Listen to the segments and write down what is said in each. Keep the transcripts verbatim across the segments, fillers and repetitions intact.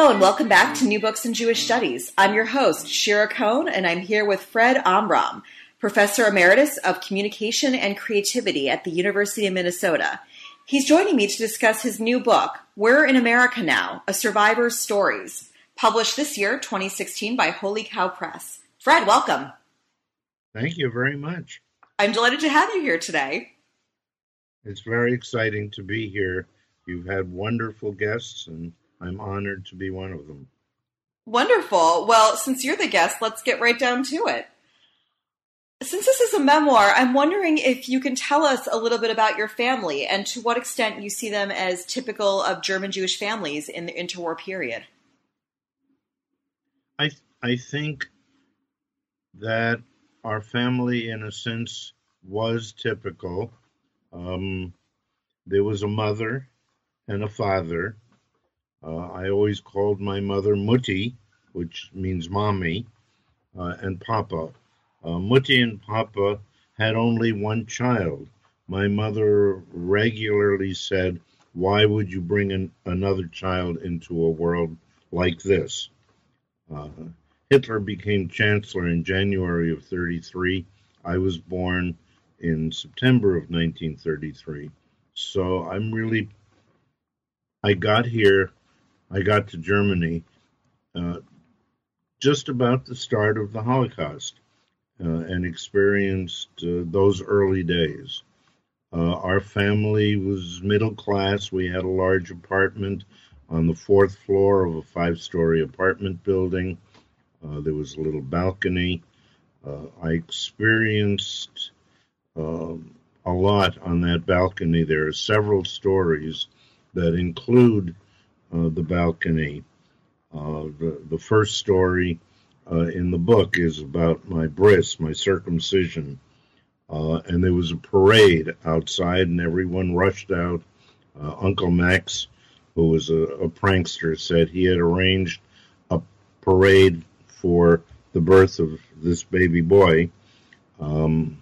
Hello and welcome back to New Books in Jewish Studies. I'm your host, Shira Cohn, and I'm here with Fred Amram, Professor Emeritus of Communication and Creativity at the University of Minnesota. He's joining me to discuss his new book, We're in America Now, A Survivor's Stories, published this year, twenty sixteen, by Holy Cow Press. Fred, welcome. Thank you very much. I'm delighted to have you here today. It's very exciting to be here. You've had wonderful guests, and I'm honored to be one of them. Wonderful. Well, since you're the guest, let's get right down to it. Since this is a memoir, I'm wondering if you can tell us a little bit about your family and to what extent you see them as typical of German Jewish families in the interwar period. I th- I think that our family, in a sense, was typical. Um, there was a mother and a father. Uh, I always called my mother Mutti, which means mommy, uh, and Papa. Uh, Mutti and Papa had only one child. My mother regularly said, "Why would you bring an, another child into a world like this?" Uh, Hitler became chancellor in January of thirty-three. I was born in September of nineteen thirty-three. So I'm really, I got here, I got to Germany uh, just about the start of the Holocaust uh, and experienced uh, those early days. Uh, our family was middle class. We had a large apartment on the fourth floor of a five-story apartment building. Uh, there was a little balcony. Uh, I experienced uh, a lot on that balcony. There are several stories that include uh, the balcony. Uh, the, the first story uh, in the book is about my bris, my circumcision. Uh, and there was a parade outside, and everyone rushed out. Uh, Uncle Max, who was a, a prankster, said he had arranged a parade for the birth of this baby boy. Um,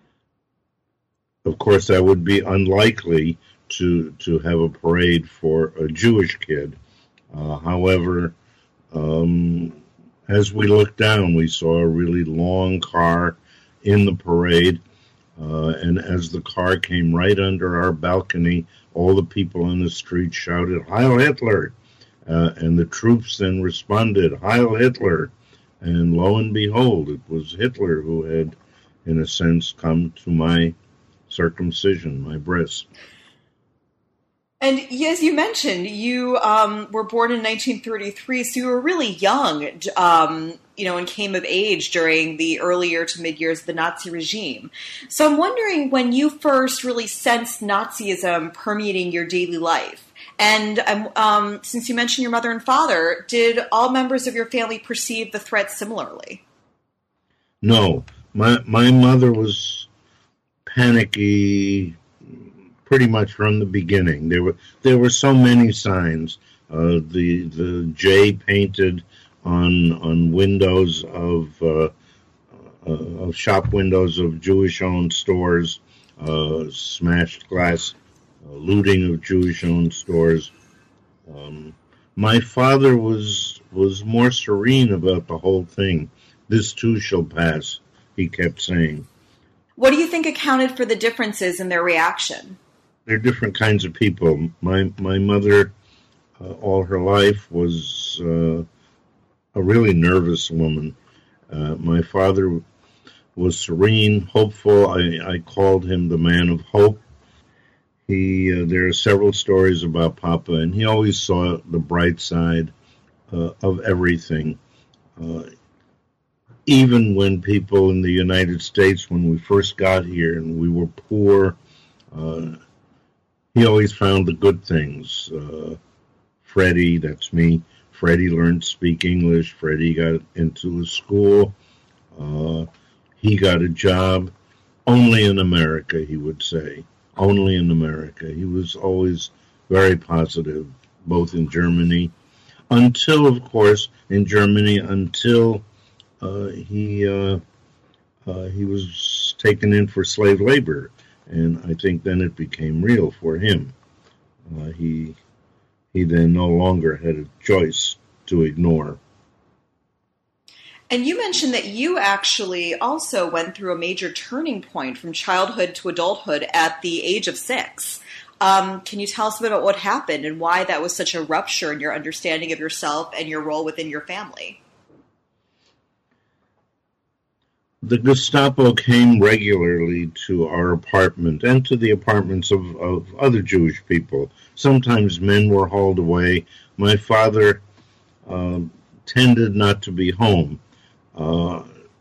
of course, that would be unlikely to to have a parade for a Jewish kid. Uh, however, um, as we looked down, we saw a really long car in the parade. Uh, and as the car came right under our balcony, all the people on the street shouted, "Heil Hitler!" Uh, and the troops then responded, "Heil Hitler!" And lo and behold, it was Hitler who had, in a sense, come to my circumcision, my bris. And as you mentioned, you um, were born in nineteen thirty-three, so you were really young, um, you know, and came of age during the earlier to mid-years of the Nazi regime. So I'm wondering when you first really sensed Nazism permeating your daily life. And um, um, since you mentioned your mother and father, did all members of your family perceive the threat similarly? No. My, my mother was panicky pretty much from the beginning. There were there were so many signs. Uh, the the J painted on on windows of uh, uh, of shop windows of Jewish-owned stores, uh, smashed glass, uh, looting of Jewish-owned stores. Um, my father was was more serene about the whole thing. "This too shall pass," he kept saying. What do you think accounted for the differences in their reaction? There are different kinds of people. My my mother, uh, all her life, was uh, a really nervous woman. Uh, my father was serene, hopeful. I, I called him the man of hope. He uh, there are several stories about Papa, and he always saw the bright side uh, of everything. Uh, even when people in the United States, when we first got here and we were poor, uh, he always found the good things. Uh, Freddie, that's me, Freddie learned to speak English. Freddie got into a school. Uh, he got a job. Only in America, he would say. Only in America. He was always very positive, both in Germany. Until, of course, in Germany, until uh, he uh, uh, he was taken in for slave labor. And I think then it became real for him. Uh, he he then no longer had a choice. to ignore. And you mentioned that you actually also went through a major turning point from childhood to adulthood at the age of six. Um, can you tell us a bit about what happened and why that was such a rupture in your understanding of yourself and your role within your family? The Gestapo came regularly to our apartment and to the apartments of, of other Jewish people. Sometimes men were hauled away. My father uh, tended not to be home. Uh,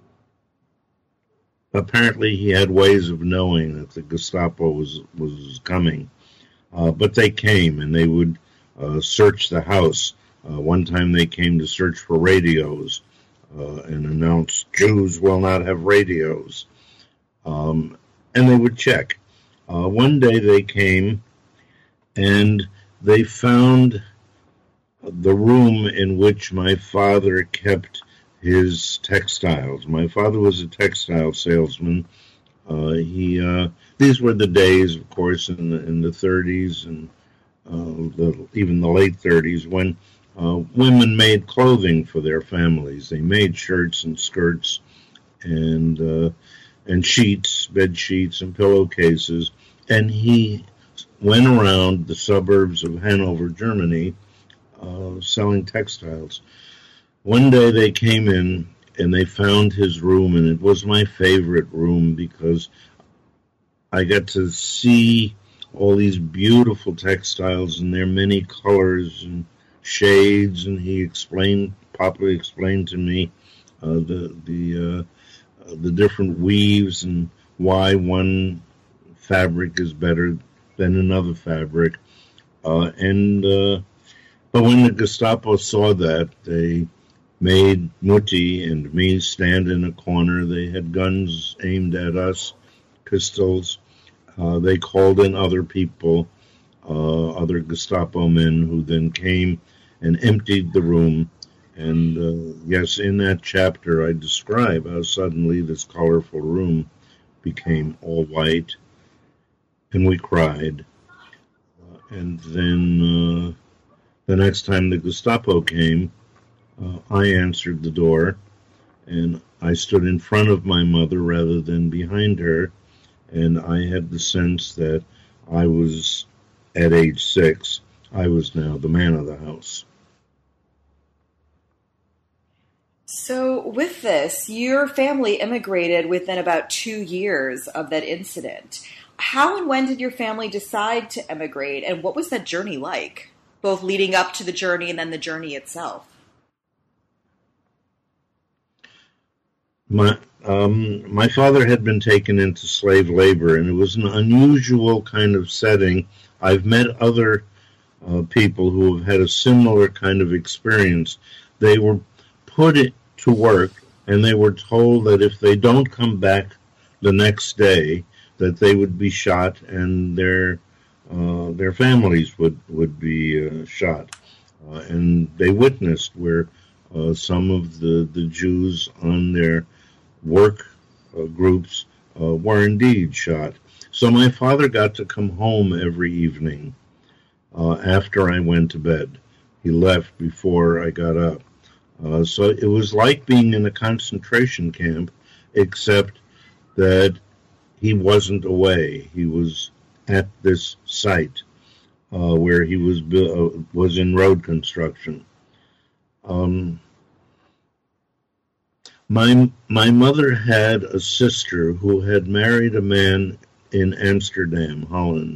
apparently he had ways of knowing that the Gestapo was, was coming. Uh, but they came, and they would uh, search the house. Uh, one time they came to search for radios. Uh, and announced Jews will not have radios. Um, and they would check. Uh, one day they came and they found the room in which my father kept his textiles. My father was a textile salesman. Uh, he uh, these were the days, of course, in the in the thirties and uh, the, even the late thirties when Uh, women made clothing for their families. They made shirts and skirts and uh, and sheets, bed sheets and pillowcases. And he went around the suburbs of Hanover, Germany, uh, selling textiles. One day they came in and they found his room, and it was my favorite room because I got to see all these beautiful textiles and their many colors and shades, and he explained, Papa explained to me uh, the the uh, the different weaves and why one fabric is better than another fabric. Uh, and uh, but when the Gestapo saw that, they made Mutti and me stand in a corner. They had guns aimed at us, pistols. Uh, they called in other people, uh, other Gestapo men, who then came and emptied the room. And uh, yes, in that chapter, I describe how suddenly this colorful room became all white, and we cried. Uh, and then uh, the next time the Gestapo came, uh, I answered the door, and I stood in front of my mother rather than behind her, and I had the sense that I was, at age six, I was now the man of the house. So with this, your family immigrated within about two years of that incident. How and when did your family decide to emigrate, and what was that journey like, both leading up to the journey and then the journey itself? My um, my father had been taken into slave labor, and it was an unusual kind of setting. I've met other uh, people who have had a similar kind of experience. They were put it to work, and they were told that if they don't come back the next day, that they would be shot, and their uh, their families would would be uh, shot. Uh, and they witnessed where uh, some of the the Jews on their work uh, groups uh, were indeed shot. So my father got to come home every evening uh, after I went to bed. He left before I got up. Uh, so it was like being in a concentration camp, except that he wasn't away. He was at this site uh, where he was uh, was in road construction. Um, my my mother had a sister who had married a man in Amsterdam, Holland,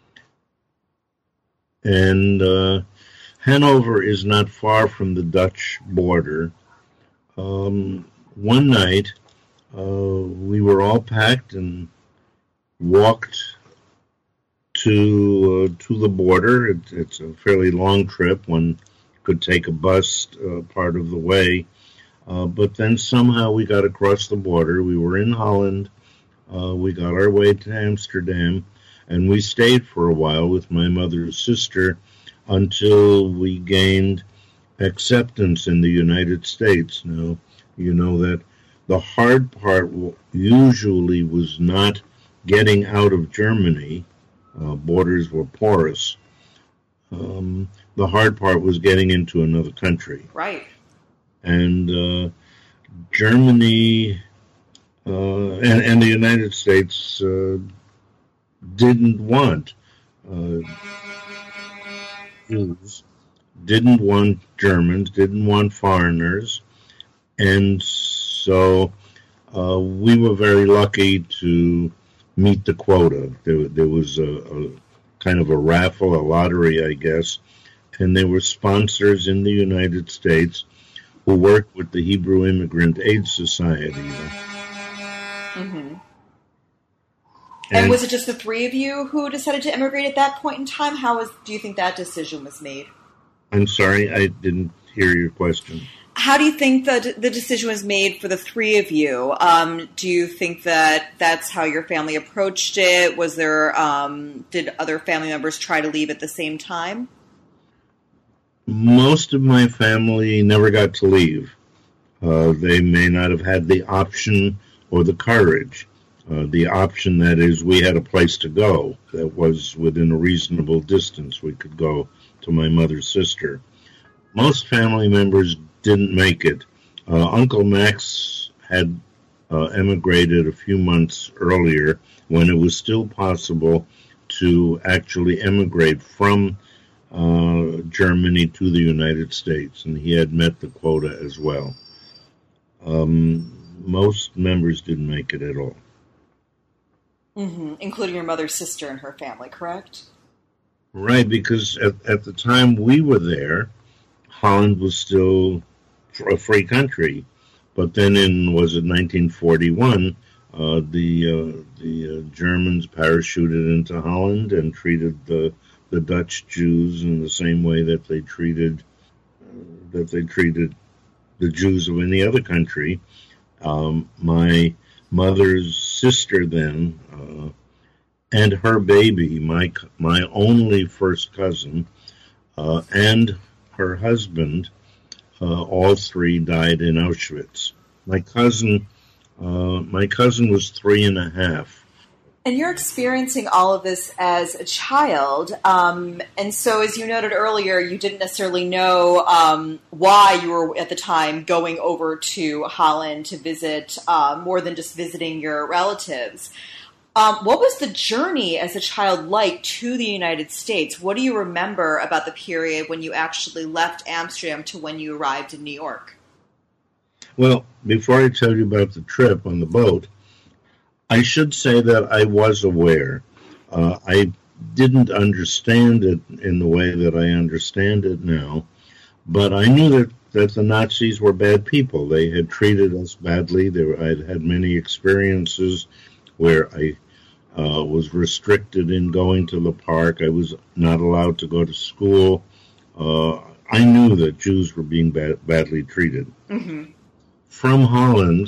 and uh, Hanover is not far from the Dutch border. Um, one night, uh, we were all packed and walked to uh, to the border. It, it's a fairly long trip. One could take a bus uh, part of the way. Uh, but then somehow we got across the border. We were in Holland. Uh, we got our way to Amsterdam, and we stayed for a while with my mother's sister until we gained acceptance in the United States. Now, you know that the hard part usually was not getting out of Germany. Uh, borders were porous. Um, the hard part was getting into another country. Right. And uh, Germany uh, and, and the United States uh, didn't want uh, Jews, didn't want Germans, didn't want foreigners. And so uh, we were very lucky to meet the quota. There, there was a, a kind of a raffle, a lottery, I guess, and there were sponsors in the United States who worked with the Hebrew Immigrant Aid Society. Mm-hmm. And, and was it just the three of you who decided to immigrate at that point in time? How was, do you think that decision was made? I'm sorry, I didn't hear your question. How do you think that the decision was made for the three of you? Um, do you think that that's how your family approached it? Was there, um, did other family members try to leave at the same time? Most of my family never got to leave. Uh, they may not have had the option or the courage. Uh, the option, that is, we had a place to go that was within a reasonable distance. We could go to my mother's sister. Most family members didn't make it. Uh, Uncle Max had uh, emigrated a few months earlier when it was still possible to actually emigrate from uh, Germany to the United States, and he had met the quota as well. Um, most members didn't make it at all. Mm-hmm. Including your mother's sister and her family, correct? Right, because at, at the time we were there, Holland was still a free country. But then in, was it nineteen forty-one, uh, the uh, the uh, Germans parachuted into Holland and treated the the Dutch Jews in the same way that they treated uh, that they treated the Jews of any other country. Um, my mother's sister then, uh, and her baby, my my only first cousin, uh, and her husband, uh, all three died in Auschwitz. My cousin, uh, my cousin was three and a half. And you're experiencing all of this as a child, um, and so as you noted earlier, you didn't necessarily know um, why you were at the time going over to Holland to visit, uh, more than just visiting your relatives. Um, what was the journey as a child like to the United States? What do you remember about the period when you actually left Amsterdam to when you arrived in New York? Well, before I tell you about the trip on the boat, I should say that I was aware. Uh, I didn't understand it in the way that I understand it now, but I knew that, that the Nazis were bad people. They had treated us badly. There, I'd had many experiences where I uh, was restricted in going to the park. I was not allowed to go to school. Uh, I knew that Jews were being bad, badly treated. Mm-hmm. From Holland,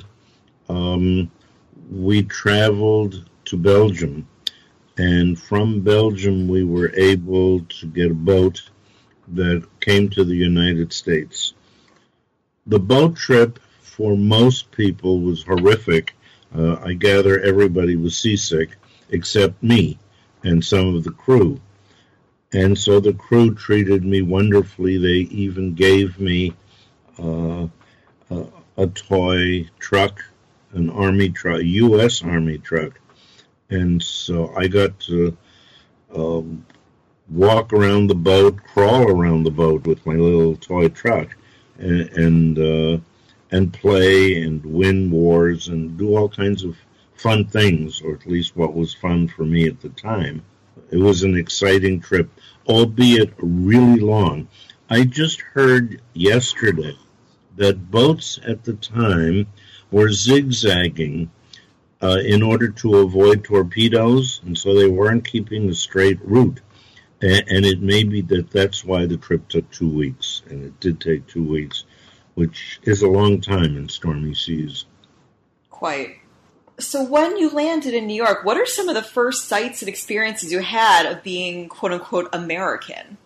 um, we traveled to Belgium, and from Belgium we were able to get a boat that came to the United States. The boat trip for most people was horrific. Uh, I gather everybody was seasick except me and some of the crew. And so the crew treated me wonderfully. They even gave me uh, a, a toy truck, an Army truck, U S Army truck. And so I got to um, walk around the boat, crawl around the boat with my little toy truck, and and, uh, and play and win wars and do all kinds of fun things, or at least what was fun for me at the time. It was an exciting trip, albeit really long. I just heard yesterday that boats at the time were zigzagging uh, in order to avoid torpedoes, and so they weren't keeping a straight route. And, and it may be that that's why the trip took two weeks, and it did take two weeks, which is a long time in stormy seas. Quite. So when you landed in New York, what are some of the first sights and experiences you had of being, quote-unquote, American?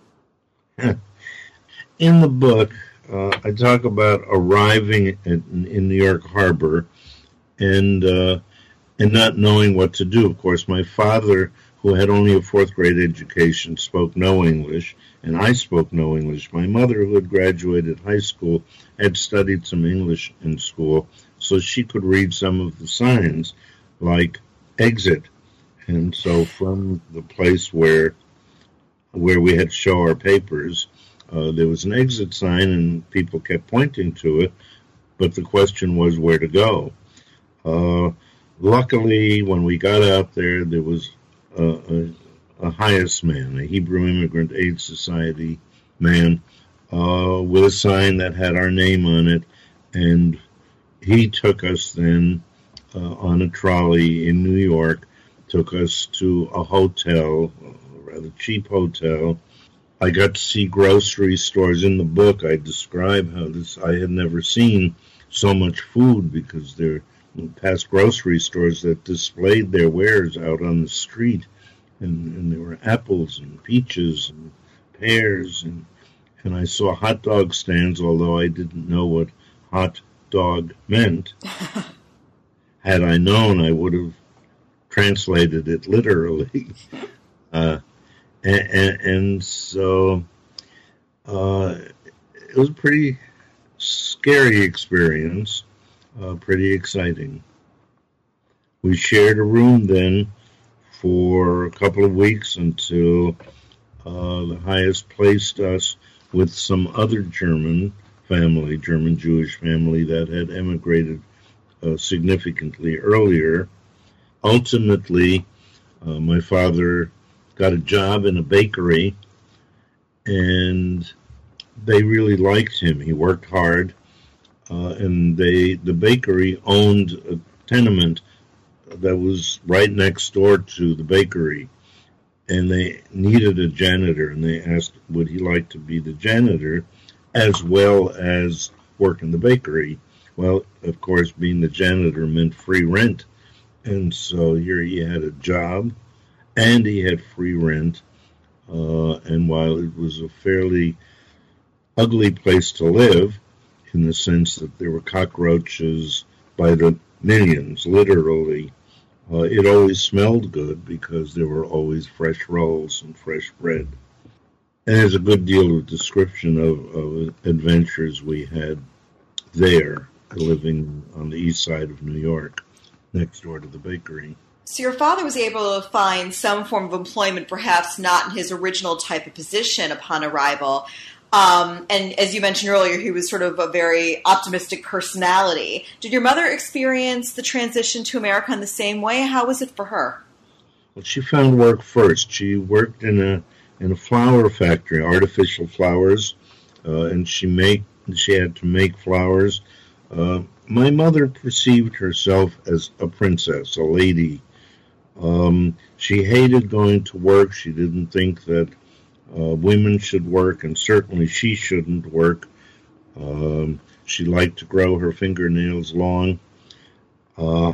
In the book, uh, I talk about arriving at, in New York Harbor and uh, and not knowing what to do. Of course, my father, who had only a fourth grade education, spoke no English, and I spoke no English. My mother, who had graduated high school, had studied some English in school, so she could read some of the signs, like exit. And so from the place where where we had to show our papers, uh, there was an exit sign, and people kept pointing to it, but the question was where to go. Uh, luckily, when we got out there, there was a, a, a highest man, a Hebrew Immigrant Aid Society man, uh, with a sign that had our name on it, and he took us then uh, on a trolley in New York, took us to a hotel, a rather cheap hotel. I got to see grocery stores. In the book, I describe how this, I had never seen so much food, because there past grocery stores that displayed their wares out on the street, and, and there were apples and peaches and pears, and and I saw hot dog stands, although I didn't know what hot dog meant. Had I known, I would have translated it literally. Uh, and, and, and so uh, it was a pretty scary experience, uh, pretty exciting. We shared a room then for a couple of weeks until uh, the highest placed us with some other German family, German Jewish family that had emigrated uh, significantly earlier. Ultimately, uh, my father got a job in a bakery, and they really liked him. He worked hard, uh, and they the bakery owned a tenement that was right next door to the bakery, and they needed a janitor, and they asked would he like to be the janitor as well as work in the bakery. Well, of course, being the janitor meant free rent, and so here he had a job, and he had free rent, uh, and while it was a fairly ugly place to live, in the sense that there were cockroaches by the millions, literally, uh, it always smelled good because there were always fresh rolls and fresh bread. And there's a good deal of description of, of adventures we had there, living on the east side of New York, next door to the bakery. So your father was able to find some form of employment, perhaps not in his original type of position upon arrival. Um, and as you mentioned earlier, he was sort of a very optimistic personality. Did your mother experience the transition to America in the same way? How was it for her? Well, she found work first. She worked in a in a flower factory, artificial flowers, uh, and she make she had to make flowers. Uh, my mother perceived herself as a princess, a lady. Um, she hated going to work. She didn't think that uh, women should work, and certainly she shouldn't work. Um, she liked to grow her fingernails long, uh,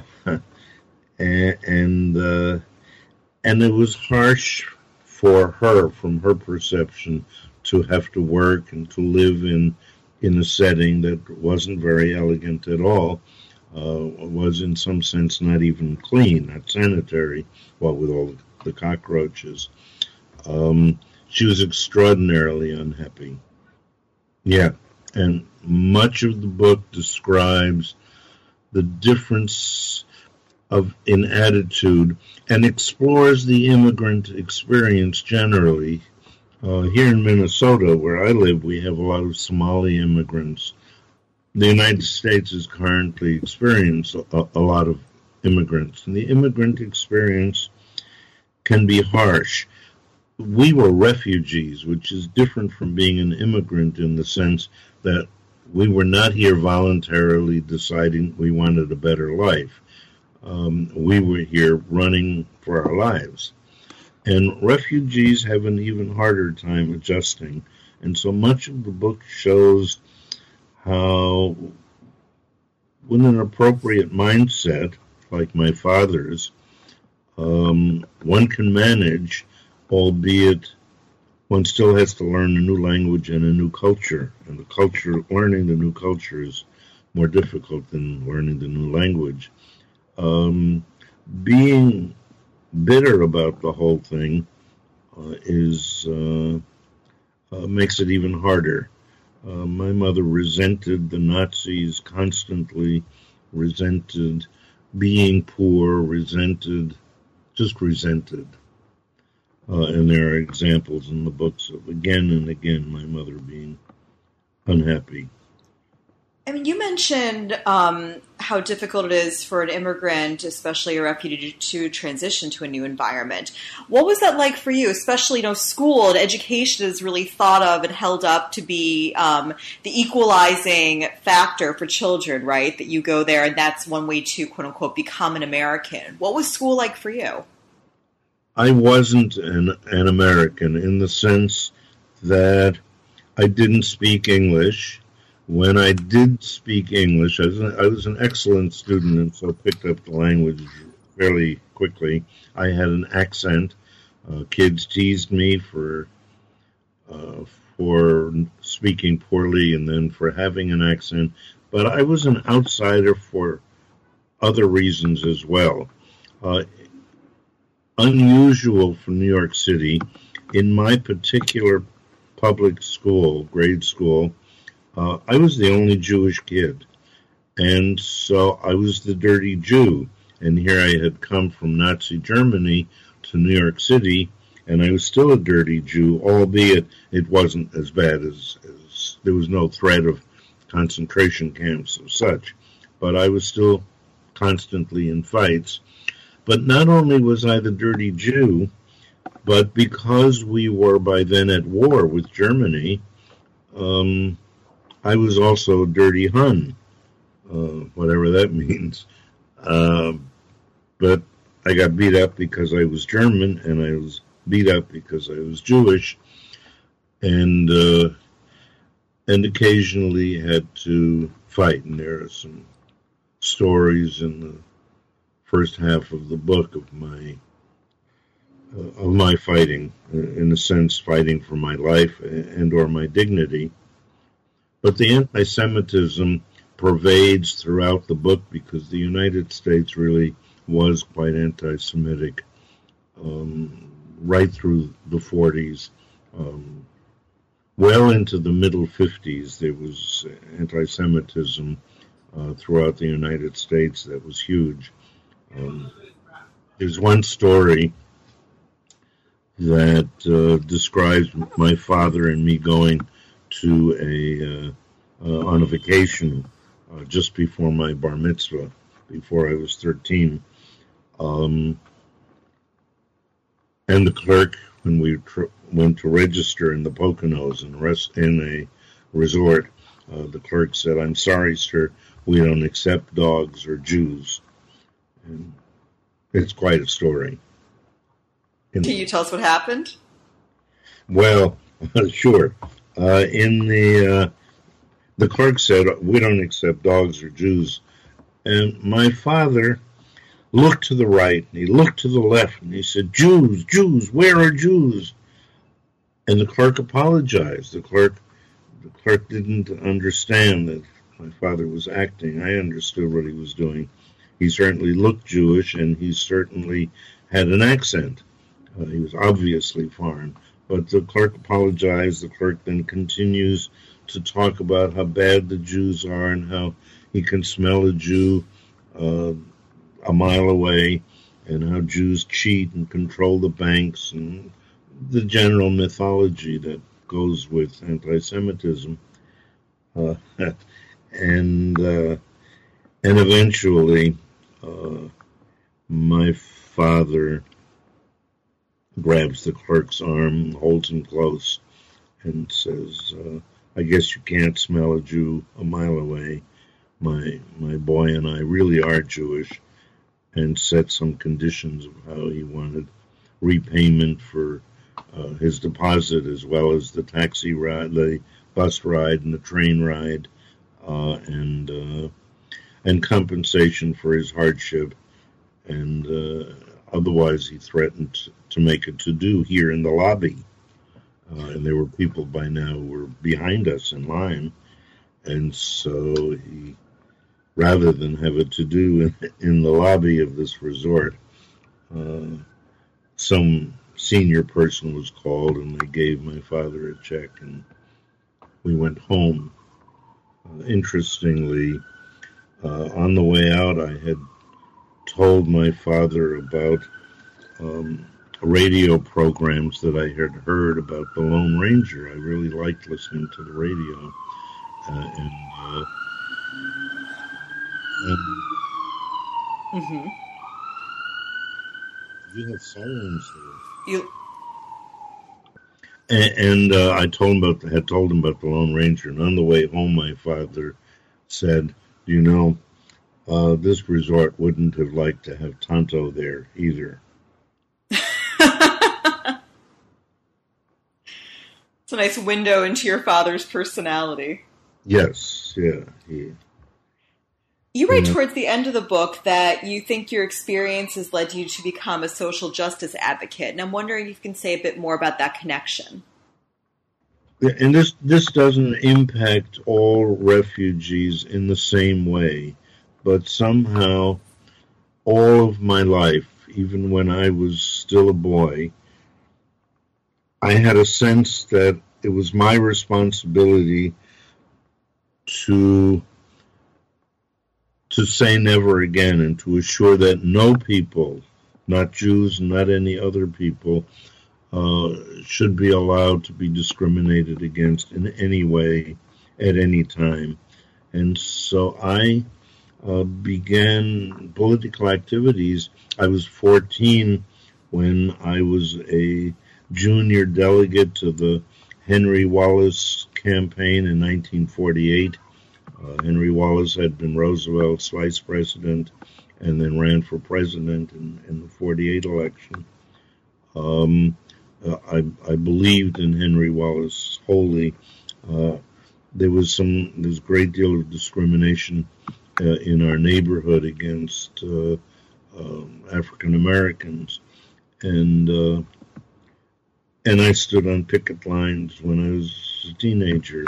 and and, uh, and it was harsh for her, from her perception, to have to work and to live in in a setting that wasn't very elegant at all, uh, was in some sense not even clean, not sanitary, what with all the cockroaches. Um, she was extraordinarily unhappy. Yeah, and much of the book describes the difference of in attitude and explores the immigrant experience generally. Uh, here in Minnesota, where I live, we have a lot of Somali immigrants. The United States is currently experiencing a, a lot of immigrants, and the immigrant experience can be harsh. We were refugees, which is different from being an immigrant in the sense that we were not here voluntarily deciding we wanted a better life. Um, we were here running for our lives. And refugees have an even harder time adjusting. And so much of the book shows how, with an appropriate mindset, like my father's, um, one can manage, albeit one still has to learn a new language and a new culture. And the culture, learning the new culture is more difficult than learning the new language. Um, being bitter about the whole thing uh, is uh, uh, makes it even harder. Uh, my mother resented the Nazis constantly, resented being poor, resented, just resented. Uh, and there are examples in the books of again and again my mother being unhappy. I mean, you mentioned um, how difficult it is for an immigrant, especially a refugee, to transition to a new environment. What was that like for you? Especially, you know, school and education is really thought of and held up to be um, the equalizing factor for children, right? That you go there and that's one way to, quote unquote, become an American. What was school like for you? I wasn't an, an American in the sense that I didn't speak English. When I did speak English, I was, an, I was an excellent student and so picked up the language fairly quickly. I had an accent. Uh, kids teased me for uh, for speaking poorly and then for having an accent. But I was an outsider for other reasons as well. Uh, unusual for New York City, in my particular public school, grade school, Uh, I was the only Jewish kid, and so I was the dirty Jew. And here I had come from Nazi Germany to New York City, and I was still a dirty Jew, albeit it wasn't as bad as, as there was no threat of concentration camps or such. But I was still constantly in fights. But not only was I the dirty Jew, but because we were by then at war with Germany, um, I was also a dirty Hun, uh, whatever that means. Uh, but I got beat up because I was German, and I was beat up because I was Jewish, and uh, and occasionally had to fight. And there are some stories in the first half of the book of my uh, of my fighting, in a sense, fighting for my life and or my dignity. But the anti-Semitism pervades throughout the book because the United States really was quite anti-Semitic um, right through the forties. Um, well into the middle fifties, there was anti-Semitism uh, throughout the United States that was huge. Um, there's one story that uh, describes my father and me going to a uh, uh, on a vacation uh, just before my bar mitzvah, before I was thirteen, um, and the clerk, when we tr- went to register in the Poconos and rest in a resort, uh, the clerk said, "I'm sorry, sir, we don't accept dogs or Jews." And it's quite a story. Can you tell us what happened? Well, sure. Uh, in the uh, the clerk said, "We don't accept dogs or Jews," and my father looked to the right and he looked to the left and he said, "Jews, Jews, where are Jews?" And the clerk apologized. The clerk the clerk didn't understand that my father was acting. I understood what he was doing. He certainly looked Jewish and he certainly had an accent. Uh, he was obviously foreign. But the clerk apologized. The clerk then continues to talk about how bad the Jews are and how he can smell a Jew uh, a mile away and how Jews cheat and control the banks and the general mythology that goes with anti-Semitism. Uh, and uh, and eventually uh, my father grabs the clerk's arm, holds him close, and says, uh, "I guess you can't smell a Jew a mile away. My my boy and I really are Jewish," and set some conditions of how he wanted repayment for uh, his deposit, as well as the taxi ride, the bus ride, and the train ride, uh, and uh, and compensation for his hardship, and uh, otherwise he threatened to make a to-do here in the lobby. Uh, and there were people by now who were behind us in line. And so he, rather than have a to-do in, in the lobby of this resort, uh, some senior person was called, and they gave my father a check, and we went home. Uh, interestingly, uh, on the way out, I had told my father about um, radio programs that I had heard about the Lone Ranger. I really liked listening to the radio, uh, and, uh, and Mm-hmm. you have sirens there. You. And, and uh, I told him about had told him about the Lone Ranger, and on the way home, my father said, "You know, uh, this resort wouldn't have liked to have Tonto there either." It's a nice window into your father's personality. Yes, yeah. He, You write yeah. towards the end of the book that you think your experience has led you to become a social justice advocate, and I'm wondering if you can say a bit more about that connection. Yeah, and this this doesn't impact all refugees in the same way, but somehow all of my life, even when I was still a boy, I had a sense that it was my responsibility to to say never again, and to assure that no people, not Jews, not any other people, uh, should be allowed to be discriminated against in any way at any time. And so I uh, began political activities. I was fourteen when I was a junior delegate to the Henry Wallace campaign in nineteen forty-eight. Uh, Henry Wallace had been Roosevelt's vice president and then ran for president in, in the forty-eight election. Um, uh, I, I believed in Henry Wallace wholly. Uh, there was some, there's a great deal of discrimination uh, in our neighborhood against uh, uh, African Americans, and uh, and I stood on picket lines when I was a teenager.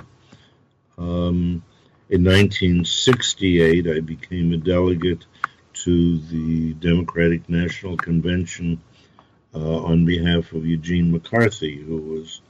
Um, In nineteen sixty-eight, I became a delegate to the Democratic National Convention uh, on behalf of Eugene McCarthy, who was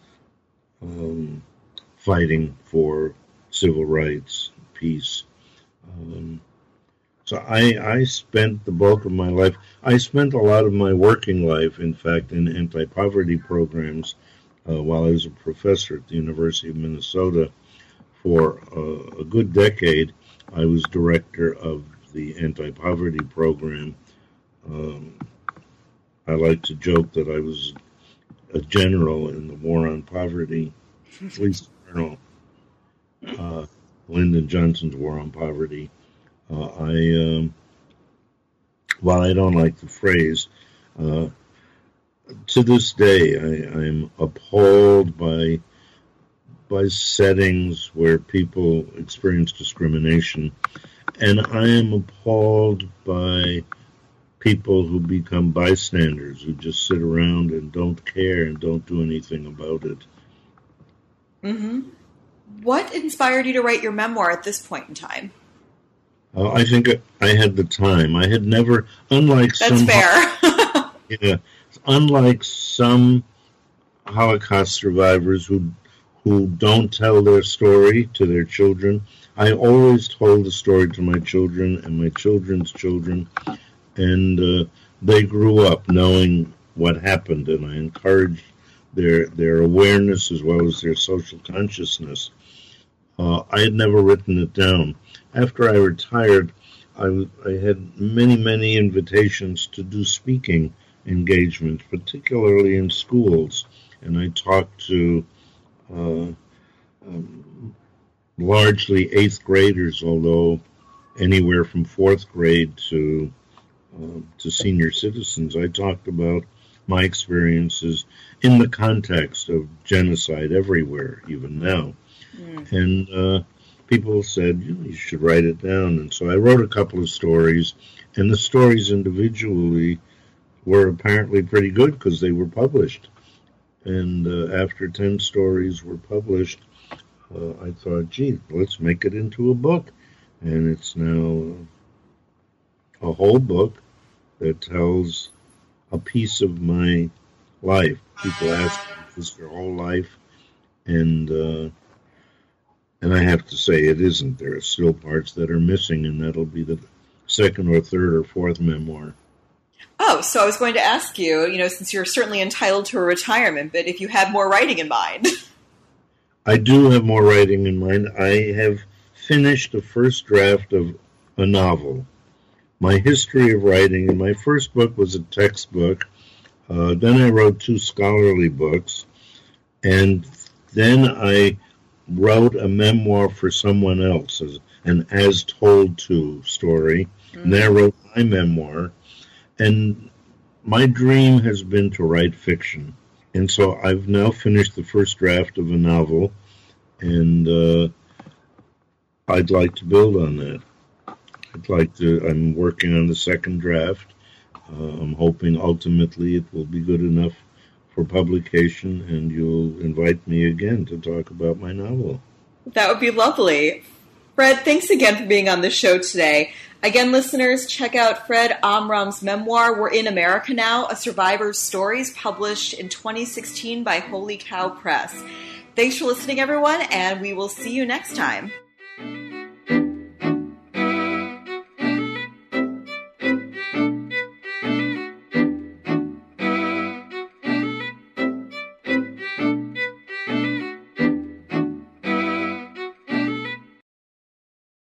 um, fighting for civil rights, peace. Um, so I, I spent the bulk of my life, I spent a lot of my working life, in fact, in anti-poverty programs uh, while I was a professor at the University of Minnesota. For uh, a good decade, I was director of the anti-poverty program. Um, I like to joke that I was a general in the war on poverty, police colonel, uh, Lyndon Johnson's war on poverty. Uh, I, um, while I don't like the phrase, uh, to this day I, I'm appalled by by settings where people experience discrimination. And I am appalled by people who become bystanders, who just sit around and don't care and don't do anything about it. Mm-hmm. What inspired you to write your memoir at this point in time? Uh, I think I had the time. I had never, unlike That's some... fair. yeah, unlike some Holocaust survivors who who don't tell their story to their children. I always told the story to my children and my children's children, and uh, they grew up knowing what happened, and I encouraged their their awareness as well as their social consciousness. Uh, I had never written it down. After I retired, I, I had many, many invitations to do speaking engagements, particularly in schools, and I talked to Uh, um, largely eighth graders, although anywhere from fourth grade to uh, to senior citizens. I talked about my experiences in the context of genocide everywhere, even now. Mm. And uh, people said, you know, you should write it down. And so I wrote a couple of stories, and the stories individually were apparently pretty good because they were published. And uh, after ten stories were published, uh, I thought, gee, let's make it into a book. And it's now uh, a whole book that tells a piece of my life. People ask, is this your whole life? And uh, and I have to say it isn't. There are still parts that are missing, and that'll be the second or third or fourth memoir. Oh, so I was going to ask you, you know, since you're certainly entitled to a retirement, but if you had more writing in mind. I do have more writing in mind. I have finished the first draft of a novel. My history of writing, and my first book was a textbook. Uh, then I wrote two scholarly books, and then I wrote a memoir for someone else, an as told to story. Mm-hmm. And then I wrote my memoir. And my dream has been to write fiction. And so I've now finished the first draft of a novel, and uh, I'd like to build on that. I'd like to, I'm working on the second draft. Uh, I'm hoping ultimately it will be good enough for publication, and you'll invite me again to talk about my novel. That would be lovely. Fred, thanks again for being on the show today. Again, listeners, check out Fred Amram's memoir, We're in America Now, A Survivor's Stories, published in twenty sixteen by Holy Cow Press. Thanks for listening, everyone, and we will see you next time.